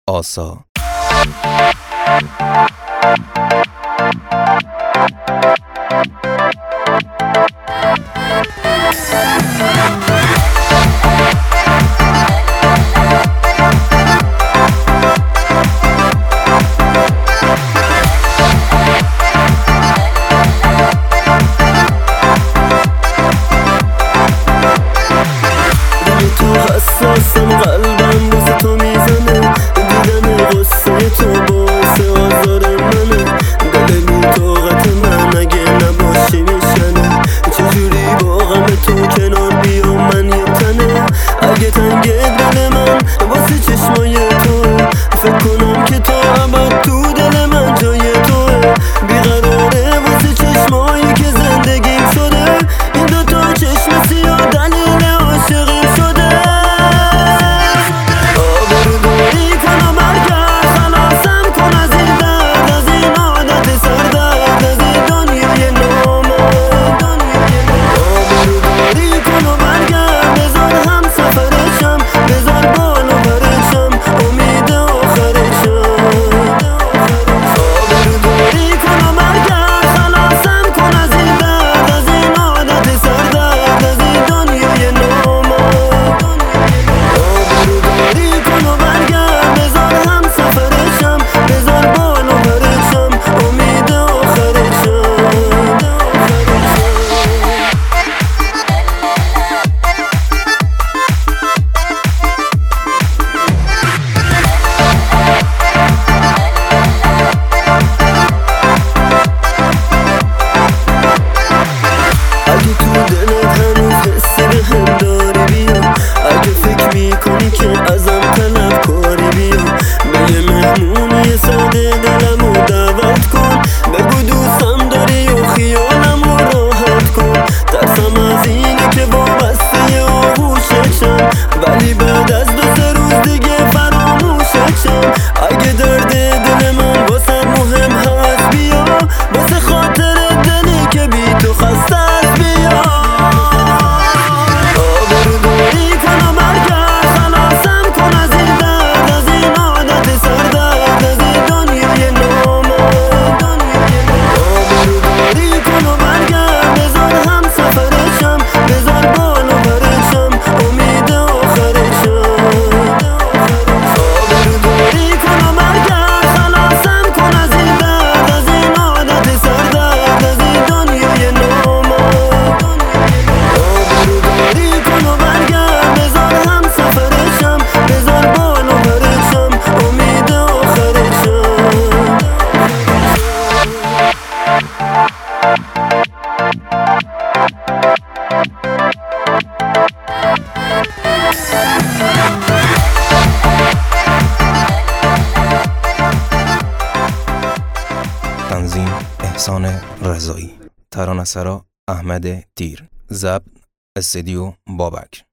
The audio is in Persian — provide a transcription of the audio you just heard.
آسا. تو حساسم، قلبم واسه تو میزنه، دیدن غصه تو باعث آزار منه، دل بی طاقت من اگه نباشی میشنه، چجوری با غم تو کنار بیام من یه تنه، اگه تنگ دل من واسه چشمای توه، فکر کنم که تا ابد تو دل من جای توه، بیقراره واسه چشمایی که زندگیم شده، این دوتا چشم سیاه دلیل عاشقیم شده. آبروداری کن و برگرد، خلاصم کن از این درد، از این عادت سردرد، از این دنیای نامرد. آبروداری کن و برگرد، بذار هم سفرشم، بذار بال و برشم، امید آخرشم. آبروداری کن و برگرد، خلاصم کن از این درد، از این عادت سردرد، از این دنیای نامرد. آبروداری کن و برگرد، بذار هم سفرشم، بذار بال و برشم، امید آخرشم. اگه تو دلت هنوز حسی بهم داری بیا، اگه فکر میکنی که ازم طلب کاری بیا، به یه مهمونی ساده دلمو دعوت کن، بگو دوستم داری و خیالمو راحت کن، ترسم از اینه که وابسته آغوشتم، ولی بعد از 2-3 روز دیگه فراموشتم. اگه درد دل من واسه مهم هست بیا، واسه خاطر دلی که بی تو خسته است بیا. آبروداری کن و برگرد، خلاصم کن از این درد، از این عادت سردرد، از این دنیای نامرد. آبروداری کن و برگرد، بذار هم سفرشم، بذار بال و برشم، امید آخرشم. آبروداری کن و برگرد، خلاصم کن از این درد، از این عادت سردرد، از این دنیای نامرد. آبروداری کن و برگرد، بذار هم سفرشم، بذار بال و برشم، امید آخرشم. تنظیم احسان رضایی، ترانه‌سرا احمد تیر، ضبط استودیو بابک.